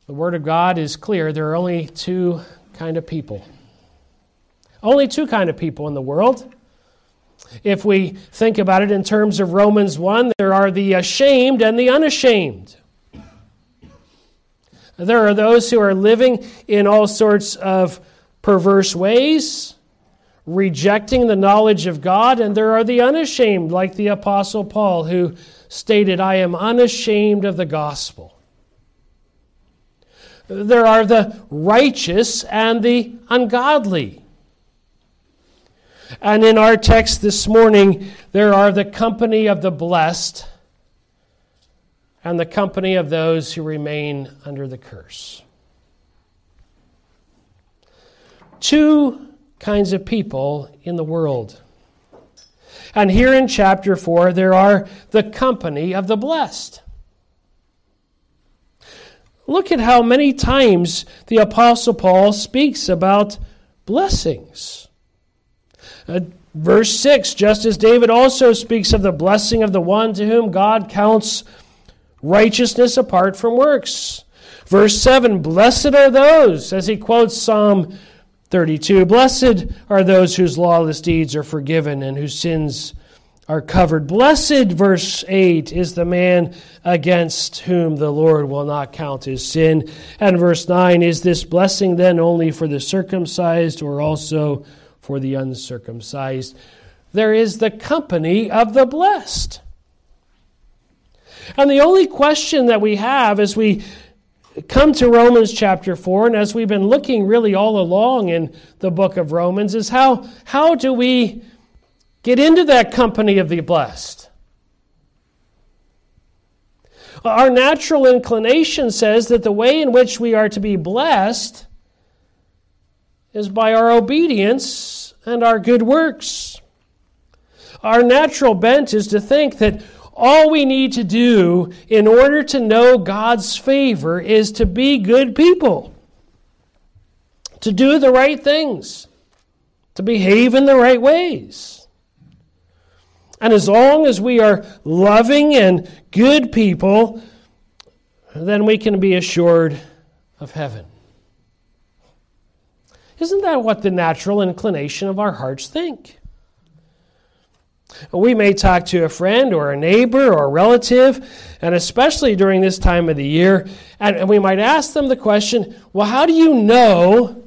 The Word of God is clear. There are only two kind of people. Only two kind of people in the world. If we think about it in terms of Romans 1, there are the ashamed and the unashamed. There are those who are living in all sorts of perverse ways, rejecting the knowledge of God, and there are the unashamed, like the Apostle Paul, who stated, "I am unashamed of the gospel." There are the righteous and the ungodly. And in our text this morning, there are the company of the blessed and the company of those who remain under the curse. Two kinds of people in the world. And here in chapter 4, there are the company of the blessed. Look at how many times the Apostle Paul speaks about blessings. Verse 6, just as David also speaks of the blessing of the one to whom God counts righteousness apart from works. Verse 7, blessed are those, as he quotes Psalm 32, blessed are those whose lawless deeds are forgiven and whose sins are covered. Blessed, verse 8, is the man against whom the Lord will not count his sin. And verse 9, is this blessing then only for the circumcised or also for the uncircumcised? There is the company of the blessed. And the only question that we have as we come to Romans chapter 4, and as we've been looking really all along in the book of Romans, is how do we get into that company of the blessed? Our natural inclination says that the way in which we are to be blessed is by our obedience and our good works. Our natural bent is to think that all we need to do in order to know God's favor is to be good people, to do the right things, to behave in the right ways. And as long as we are loving and good people, then we can be assured of heaven. Isn't that what the natural inclination of our hearts think? We may talk to a friend or a neighbor or a relative, and especially during this time of the year, and we might ask them the question, well, how do you know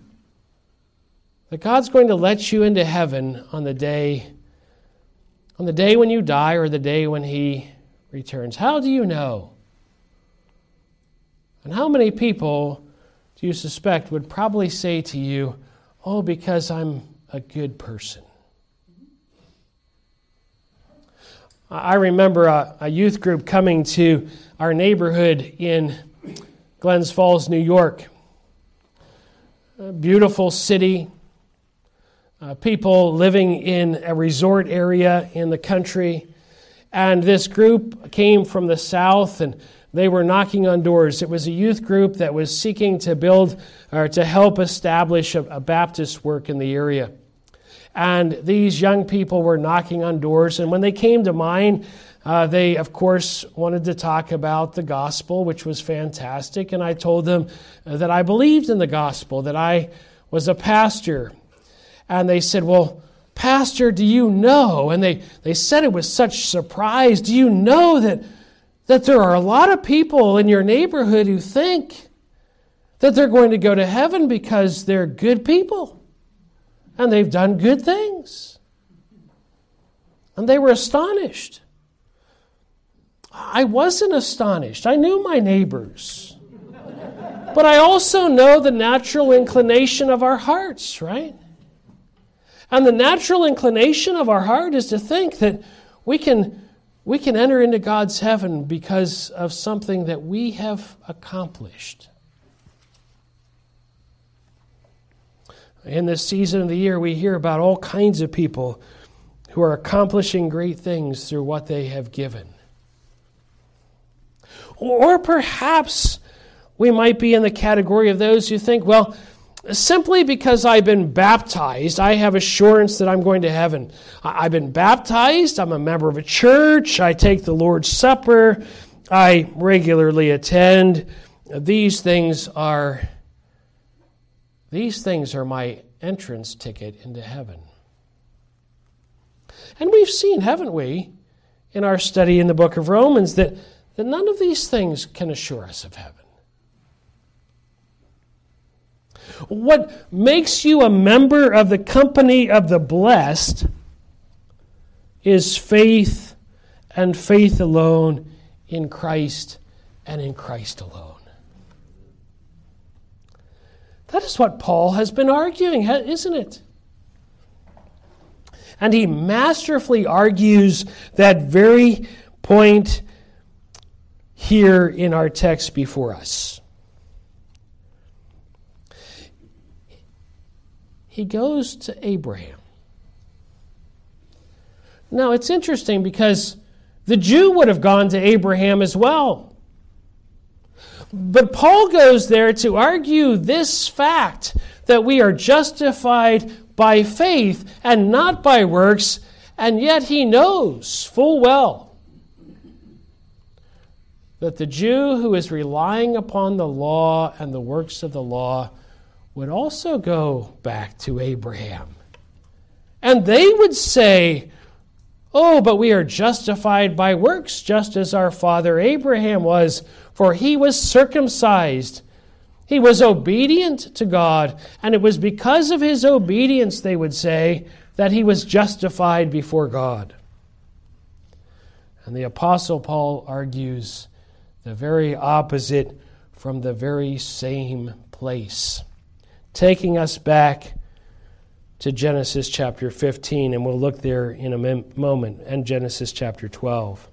that God's going to let you into heaven on the day when you die or the day when He returns? How do you know? And how many people do you suspect would probably say to you, oh, because I'm a good person? I remember a youth group coming to our neighborhood in Glens Falls, New York. A beautiful city, people living in a resort area in the country. And this group came from the south, and they were knocking on doors. It was a youth group that was seeking to build or to help establish a Baptist work in the area. And these young people were knocking on doors. And when they came to mine, they, of course, wanted to talk about the gospel, which was fantastic. And I told them that I believed in the gospel, that I was a pastor. And they said, well, Pastor, do you know? And they said it with such surprise. Do you know that there are a lot of people in your neighborhood who think that they're going to go to heaven because they're good people? And they've done good things. And they were astonished. I wasn't astonished. I knew my neighbors. But I also know the natural inclination of our hearts, right? And the natural inclination of our heart is to think that we can enter into God's heaven because of something that we have accomplished. In this season of the year, we hear about all kinds of people who are accomplishing great things through what they have given. Or perhaps we might be in the category of those who think, well, simply because I've been baptized, I have assurance that I'm going to heaven. I've been baptized, I'm a member of a church, I take the Lord's Supper, I regularly attend these things are my entrance ticket into heaven. And we've seen, haven't we, in our study in the book of Romans, that none of these things can assure us of heaven. What makes you a member of the company of the blessed is faith and faith alone in Christ and in Christ alone. That is what Paul has been arguing, isn't it? And he masterfully argues that very point here in our text before us. He goes to Abraham. Now, it's interesting because the Jew would have gone to Abraham as well. But Paul goes there to argue this fact that we are justified by faith and not by works, and yet he knows full well that the Jew who is relying upon the law and the works of the law would also go back to Abraham. And they would say, "Oh, but we are justified by works, just as our father Abraham was, for he was circumcised. He was obedient to God, and it was because of his obedience," they would say, "that he was justified before God." And the Apostle Paul argues the very opposite from the very same place, taking us back to Genesis chapter 15, and we'll look there in a moment, and Genesis chapter 12.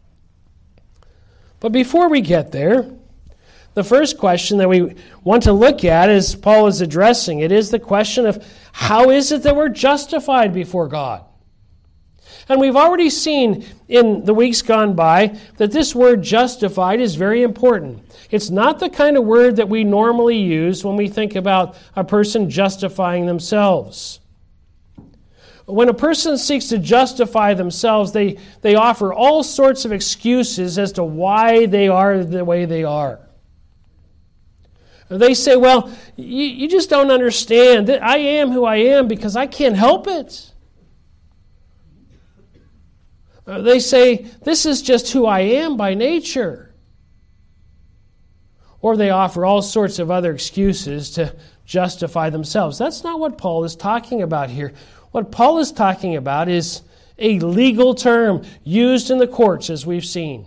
But before we get there, the first question that we want to look at, as Paul is addressing it, is the question of how is it that we're justified before God? And we've already seen in the weeks gone by that this word justified is very important. It's not the kind of word that we normally use when we think about a person justifying themselves. When a person seeks to justify themselves, they offer all sorts of excuses as to why they are the way they are. They say, "Well, you just don't understand that I am who I am because I can't help it." They say, "This is just who I am by nature." Or they offer all sorts of other excuses to justify themselves. That's not what Paul is talking about here. What Paul is talking about is a legal term used in the courts, as we've seen.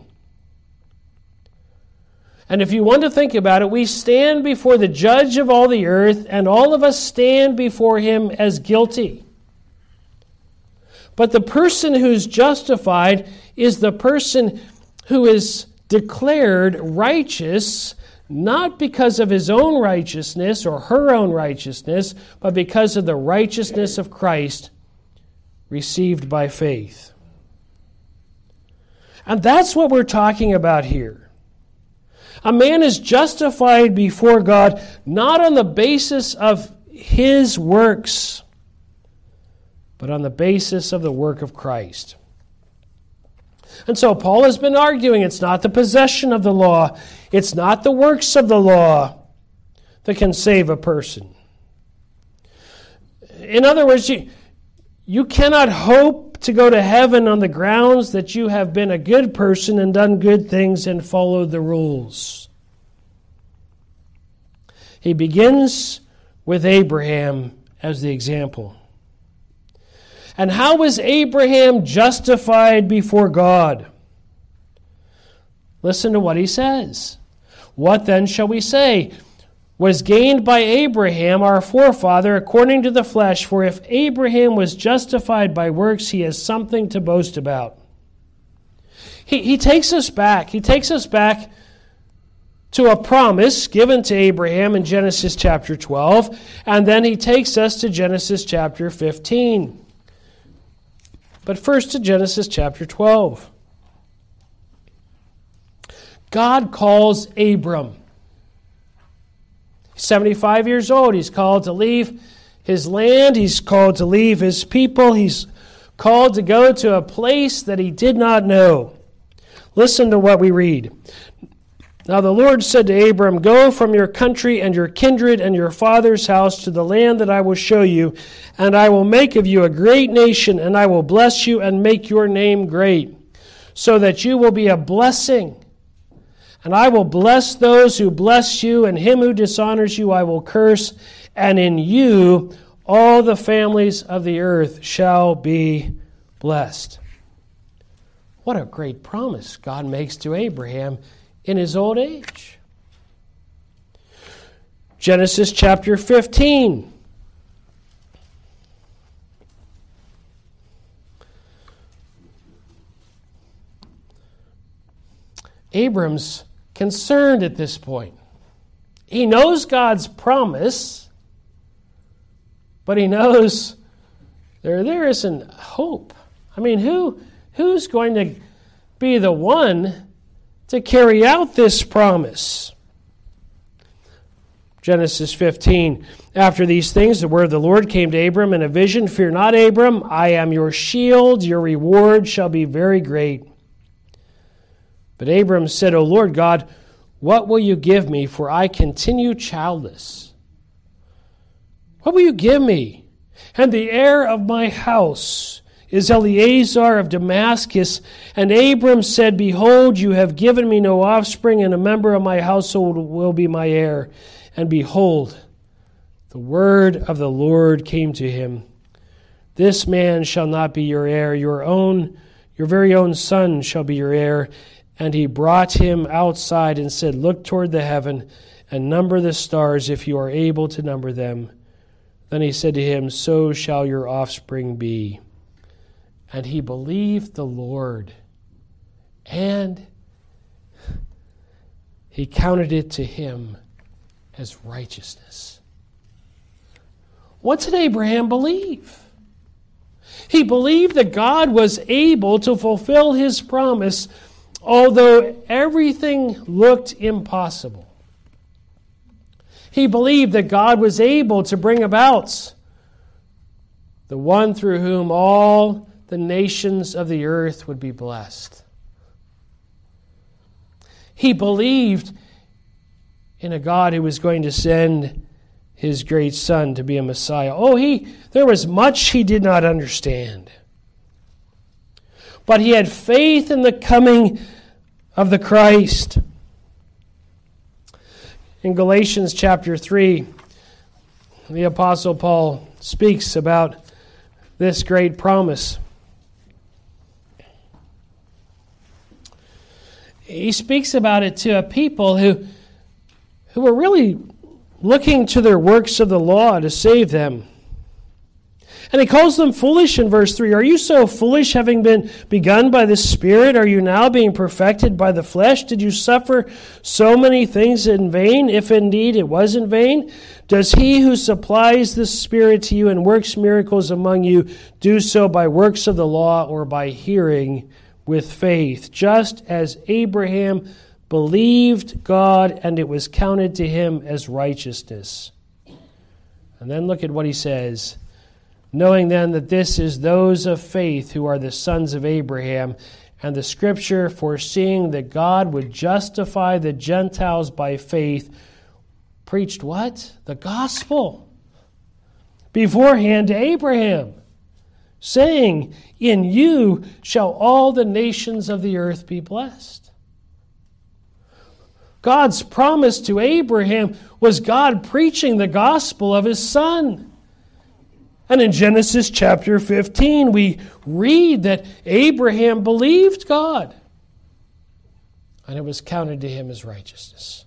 And if you want to think about it, we stand before the judge of all the earth, and all of us stand before him as guilty. But the person who's justified is the person who is declared righteous, not because of his own righteousness or her own righteousness, but because of the righteousness of Christ received by faith. And that's what we're talking about here. A man is justified before God not on the basis of his works, but on the basis of the work of Christ. And so Paul has been arguing it's not the possession of the law, it's not the works of the law that can save a person. In other words, you cannot hope to go to heaven on the grounds that you have been a good person and done good things and followed the rules. He begins with Abraham as the example. And how was Abraham justified before God? Listen to what he says. "What then shall we say was gained by Abraham, our forefather, according to the flesh? For if Abraham was justified by works, he has something to boast about." He takes us back. He takes us back to a promise given to Abraham in Genesis chapter 12, and then he takes us to Genesis chapter 15. But first to Genesis chapter 12. God calls Abram. He's 75 years old. He's called to leave his land. He's called to leave his people. He's called to go to a place that he did not know. Listen to what we read. Now the Lord said to Abram, "Go from your country and your kindred and your father's house to the land that I will show you, and I will make of you a great nation, and I will bless you and make your name great, so that you will be a blessing. And I will bless those who bless you, and him who dishonors you I will curse, and in you all the families of the earth shall be blessed." What a great promise God makes to Abraham in his old age. Genesis chapter 15. Abram's concerned at this point. He knows God's promise, but he knows there isn't hope. I mean, who's going to be the one to carry out this promise? Genesis 15. After these things, the word of the Lord came to Abram in a vision. "Fear not, Abram, I am your shield. Your reward shall be very great." But Abram said, "O Lord God, what will you give me, for I continue childless? What will you give me? And the heir of my house is Eleazar of Damascus." And Abram said, "Behold, you have given me no offspring, and a member of my household will be my heir." And behold, the word of the Lord came to him. "This man shall not be your heir, your very own son shall be your heir." And he brought him outside and said, "Look toward the heaven and number the stars, if you are able to number them." Then he said to him, "So shall your offspring be." And he believed the Lord, and he counted it to him as righteousness. What did Abraham believe? He believed that God was able to fulfill his promise, although everything looked impossible. He believed that God was able to bring about the one through whom all the nations of the earth would be blessed. He believed in a God who was going to send his great son to be a Messiah. There was much he did not understand. But he had faith in the coming of the Christ. In Galatians chapter 3, the Apostle Paul speaks about this great promise. He speaks about it to a people who were really looking to their works of the law to save them. And he calls them foolish in verse 3. "Are you so foolish, having been begun by the Spirit? Are you now being perfected by the flesh? Did you suffer so many things in vain, if indeed it was in vain? Does he who supplies the Spirit to you and works miracles among you do so by works of the law or by hearing with faith? Just as Abraham believed God, and it was counted to him as righteousness." And then look at what he says. "Knowing then that this is those of faith who are the sons of Abraham, and the Scripture, foreseeing that God would justify the Gentiles by faith, preached" what? The gospel beforehand to Abraham, saying, "In you shall all the nations of the earth be blessed." God's promise to Abraham was God preaching the gospel of his son. And in Genesis chapter 15, we read that Abraham believed God, and it was counted to him as righteousness.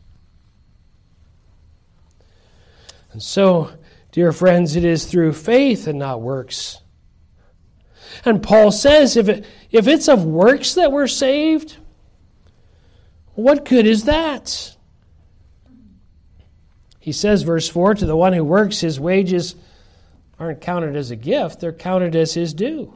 And so, dear friends, it is through faith and not works. And Paul says, if it's of works that we're saved, what good is that? He says, verse 4, "To the one who works, his wages aren't counted as a gift, they're counted as his due."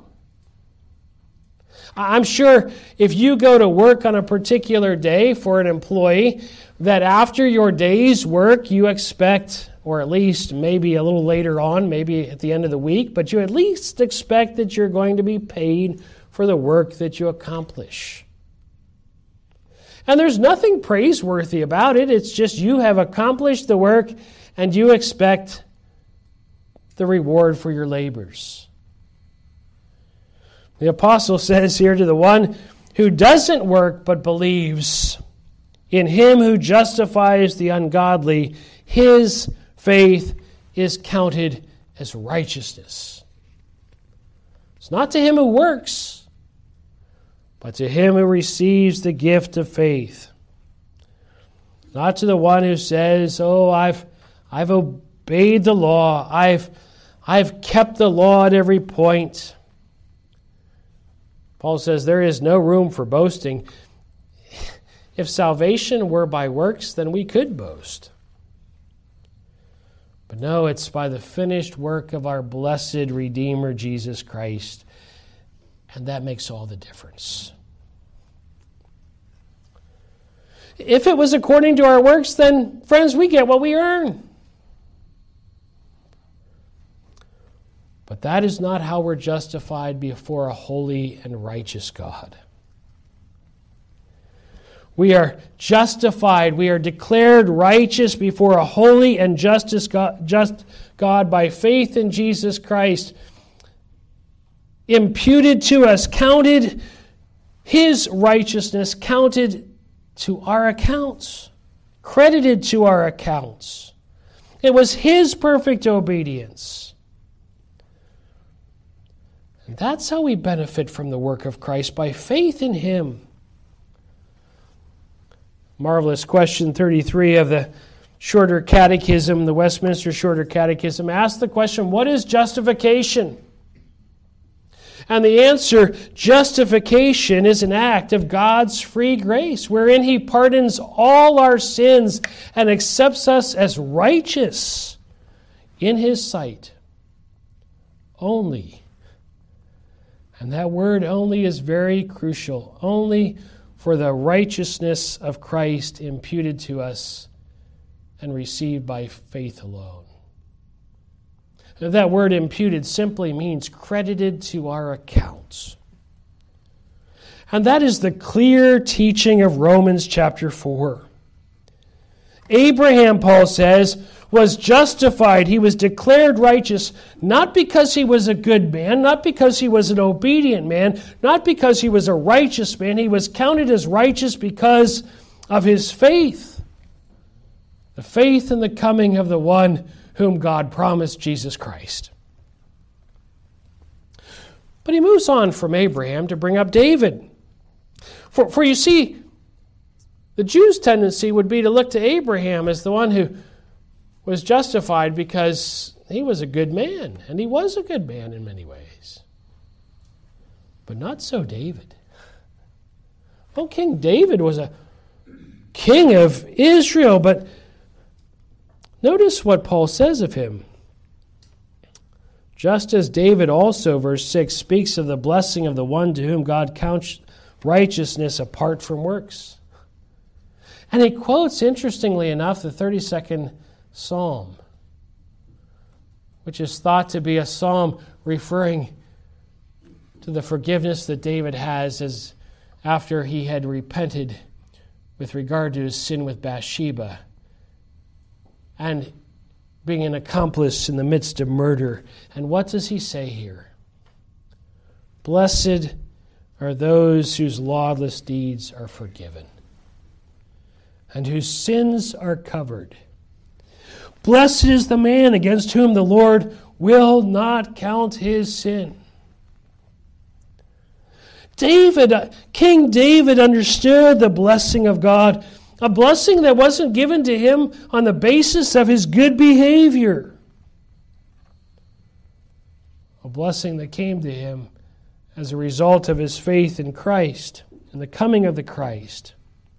I'm sure if you go to work on a particular day for an employee, that after your day's work you expect, or at least maybe a little later on, maybe at the end of the week, but you at least expect that you're going to be paid for the work that you accomplish. And there's nothing praiseworthy about it. It's just you have accomplished the work and you expect the reward for your labors. The apostle says here, to the one who doesn't work but believes in him who justifies the ungodly, his faith is counted as righteousness. It's not to him who works, but to him who receives the gift of faith. Not to the one who says, "Oh, I've obeyed the law. I've kept the law at every point." Paul says there is no room for boasting. If salvation were by works, then we could boast. But no, it's by the finished work of our blessed Redeemer, Jesus Christ. And that makes all the difference. If it was according to our works, then, friends, we get what we earn. But that is not how we're justified before a holy and righteous God. We are justified, we are declared righteous before a holy and just God by faith in Jesus Christ. Imputed to us, counted, his righteousness counted to our accounts, credited to our accounts. It was his perfect obedience. And that's how we benefit from the work of Christ, by faith in him. Marvelous question 33 of the Shorter Catechism, the Westminster Shorter Catechism, asks the question, what is justification? And the answer, justification is an act of God's free grace, wherein he pardons all our sins and accepts us as righteous in his sight. Only. And that word only is very crucial. Only for the righteousness of Christ imputed to us and received by faith alone. That word imputed simply means credited to our accounts. And that is the clear teaching of Romans chapter 4. Abraham, Paul says, was justified. He was declared righteous, not because he was a good man, not because he was an obedient man, not because he was a righteous man. He was counted as righteous because of his faith. The faith in the coming of the one whom God promised, Jesus Christ. But he moves on from Abraham to bring up David. For you see, the Jews' tendency would be to look to Abraham as the one who was justified because he was a good man, and he was a good man in many ways. But not so David. Oh, King David was a king of Israel, but notice what Paul says of him. Just as David also, verse 6, speaks of the blessing of the one to whom God counts righteousness apart from works. And he quotes, interestingly enough, the 32nd Psalm, which is thought to be a psalm referring to the forgiveness that David has as after he had repented with regard to his sin with Bathsheba and being an accomplice in the midst of murder. And what does he say here? Blessed are those whose lawless deeds are forgiven and whose sins are covered. Blessed is the man against whom the Lord will not count his sin. King David understood the blessing of God, a blessing that wasn't given to him on the basis of his good behavior. A blessing that came to him as a result of his faith in Christ and the coming of the Christ.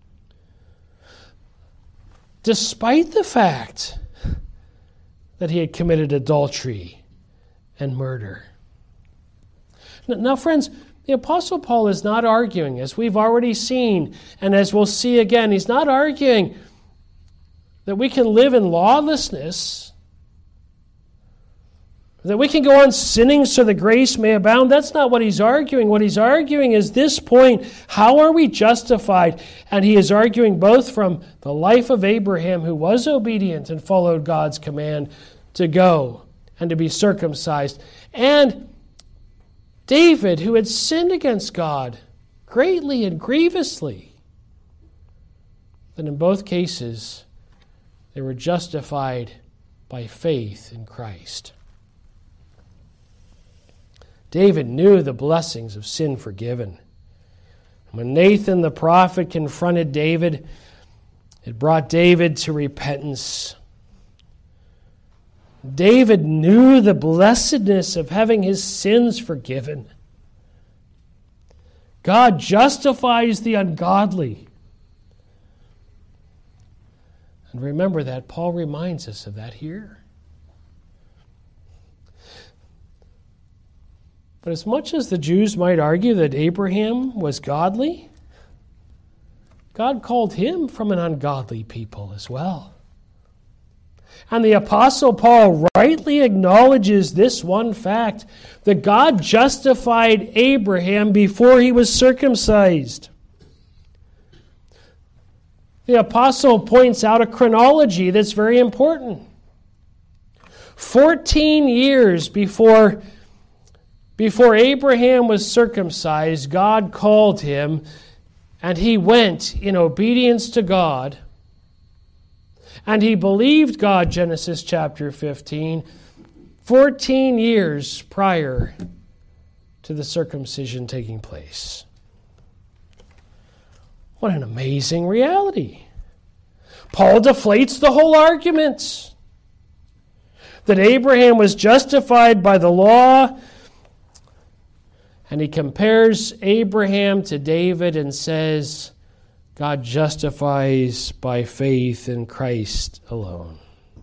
Despite the fact that he had committed adultery and murder. Now, friends, the Apostle Paul is not arguing, as we've already seen, and as we'll see again, he's not arguing that we can live in lawlessness That we can go on sinning so the grace may abound. That's not what he's arguing. What he's arguing is this point: how are we justified? And he is arguing both from the life of Abraham, who was obedient and followed God's command to go and to be circumcised, and David, who had sinned against God greatly and grievously. That in both cases, they were justified by faith in Christ. David knew the blessings of sin forgiven. When Nathan the prophet confronted David, it brought David to repentance. David knew the blessedness of having his sins forgiven. God justifies the ungodly. And remember that. Paul reminds us of that here. But as much as the Jews might argue that Abraham was godly, God called him from an ungodly people as well. And the Apostle Paul rightly acknowledges this one fact, that God justified Abraham before he was circumcised. The Apostle points out a chronology that's very important. 14 years before Abraham was circumcised, God called him, and he went in obedience to God. And he believed God, Genesis chapter 15, 14 years prior to the circumcision taking place. What an amazing reality. Paul deflates the whole argument that Abraham was justified by the law, and he compares Abraham to David and says, God justifies by faith in Christ alone.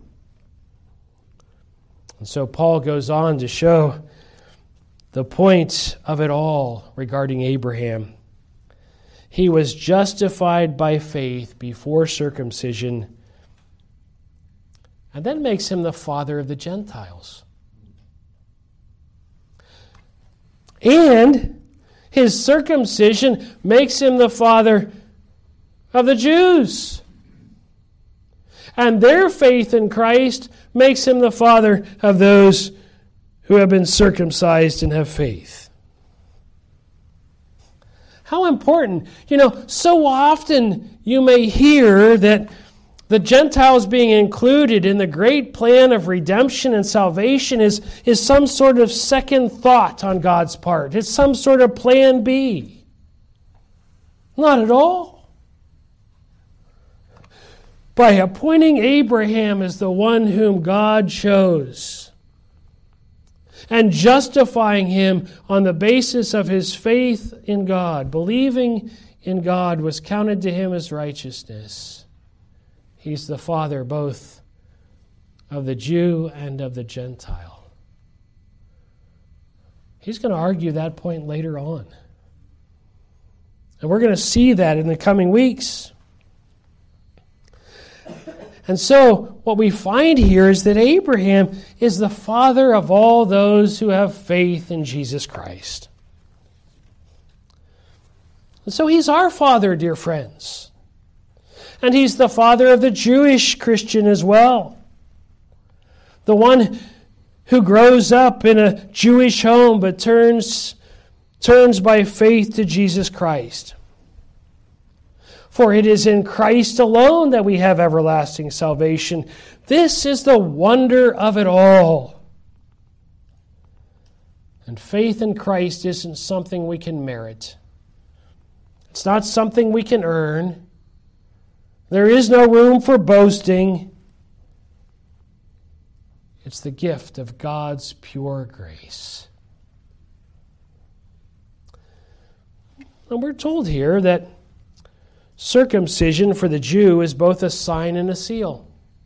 And so Paul goes on to show the point of it all regarding Abraham. He was justified by faith before circumcision, and that makes him the father of the Gentiles. And his circumcision makes him the father of the Jews. And their faith in Christ makes him the father of those who have been circumcised and have faith. How important. So often you may hear that the Gentiles being included in the great plan of redemption and salvation is some sort of second thought on God's part. It's some sort of plan B. Not at all. By appointing Abraham as the one whom God chose and justifying him on the basis of his faith in God, believing in God was counted to him as righteousness. He's the father both of the Jew and of the Gentile. He's going to argue that point later on. And we're going to see that in the coming weeks. And so what we find here is that Abraham is the father of all those who have faith in Jesus Christ. And so he's our father, dear friends. And he's the father of the Jewish Christian as well. The one who grows up in a Jewish home but turns by faith to Jesus Christ. For it is in Christ alone that we have everlasting salvation. This is the wonder of it all. And faith in Christ isn't something we can merit. It's not something we can earn. There is no room for boasting. It's the gift of God's pure grace. And we're told here that circumcision for the Jew is both a sign and a seal.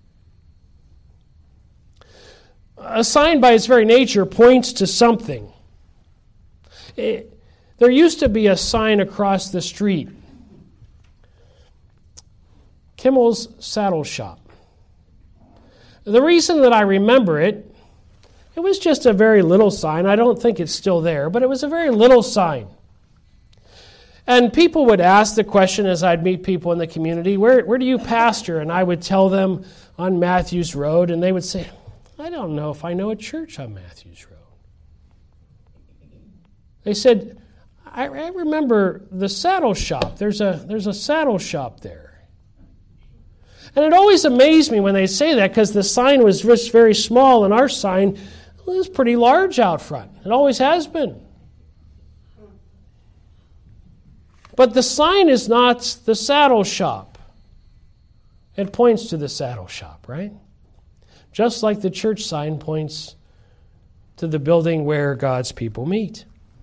A sign by its very nature points to something. There used to be a sign across the street. Kimmel's Saddle Shop. The reason that I remember it It was just a very little sign. I don't think it's still there, but it was a very little sign. And people would ask the question as I'd meet people in the community, where do you pastor? And I would tell them on Matthews Road, and they would say, I don't know if I know a church on Matthews Road. They said, I remember the saddle shop. There's a saddle shop there. And it always amazed me when they say that, because the sign was just very small, and our sign was pretty large out front. It always has been. But the sign is not the saddle shop. It points to the saddle shop, right? Just like the church sign points to the building where God's people meet.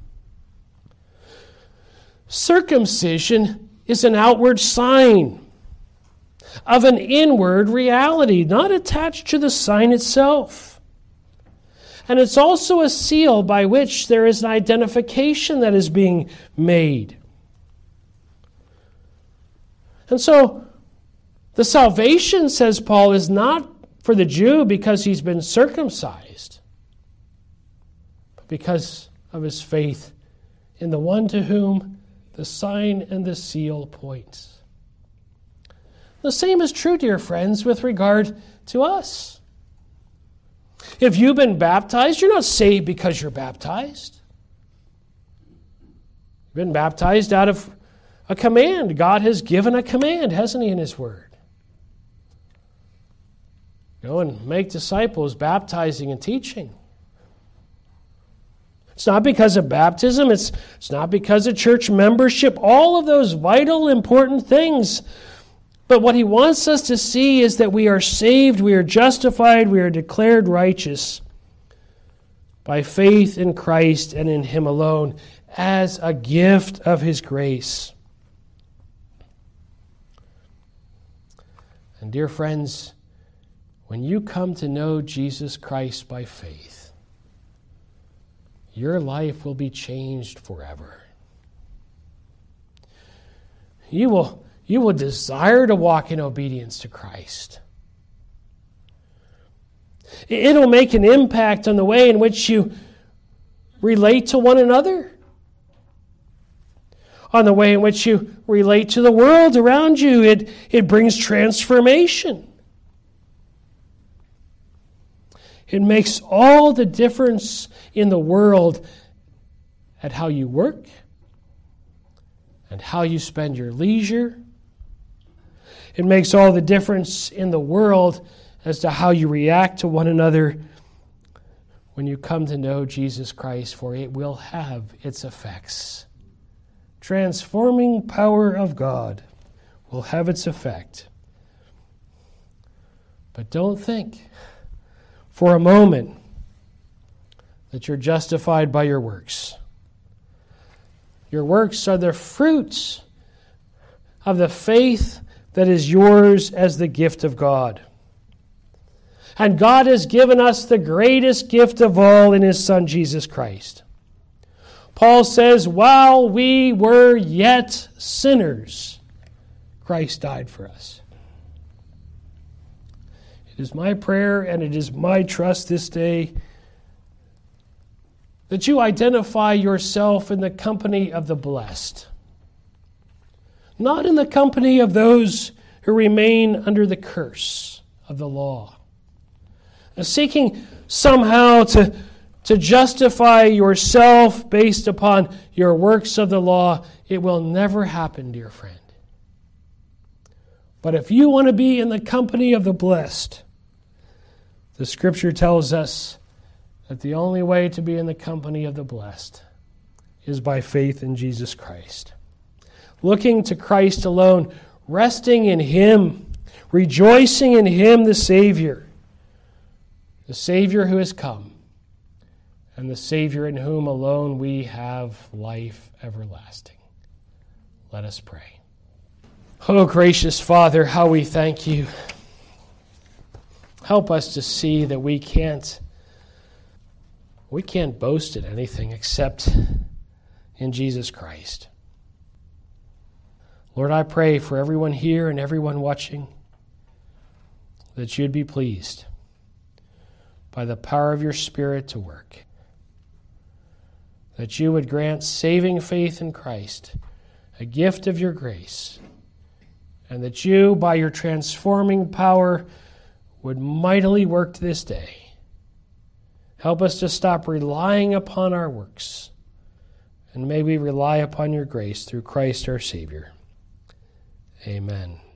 Circumcision is an outward sign of an inward reality, not attached to the sign itself. And it's also a seal by which there is an identification that is being made. And so, the salvation, says Paul, is not for the Jew because he's been circumcised, but because of his faith in the one to whom the sign and the seal points. The same is true, dear friends, with regard to us. If you've been baptized, you're not saved because you're baptized. You've been baptized out of a command. God has given a command, hasn't He, in His Word? Go and make disciples, baptizing and teaching. It's not because of baptism. It's not because of church membership. All of those vital, important things. But what He wants us to see is that we are saved, we are justified, we are declared righteous by faith in Christ and in Him alone as a gift of His grace. And dear friends, when you come to know Jesus Christ by faith, your life will be changed forever. You will desire to walk in obedience to Christ. It'll make an impact on the way in which you relate to one another, on the way in which you relate to the world around you. It brings transformation. It makes all the difference in the world at how you work and how you spend your leisure. It makes all the difference in the world as to how you react to one another when you come to know Jesus Christ, for it will have its effects. Transforming power of God will have its effect. But don't think for a moment that you're justified by your works. Your works are the fruits of the faith that is yours as the gift of God. And God has given us the greatest gift of all in His Son, Jesus Christ. Paul says, while we were yet sinners, Christ died for us. It is my prayer and it is my trust this day that you identify yourself in the company of the blessed, not in the company of those who remain under the curse of the law, seeking somehow to justify yourself based upon your works of the law. It will never happen, dear friend. But if you want to be in the company of the blessed, the Scripture tells us that the only way to be in the company of the blessed is by faith in Jesus Christ. Looking to Christ alone, resting in Him, rejoicing in Him, the Savior who has come, and the Savior in whom alone we have life everlasting. Let us pray. Oh, gracious Father, how we thank You. Help us to see that we can't boast in anything except in Jesus Christ. Lord, I pray for everyone here and everyone watching that You'd be pleased by the power of your Spirit to work. That you would grant saving faith in Christ, a gift of your grace, and that you, by your transforming power, would mightily work to this day. Help us to stop relying upon our works, and may we rely upon your grace through Christ our Savior. Amen.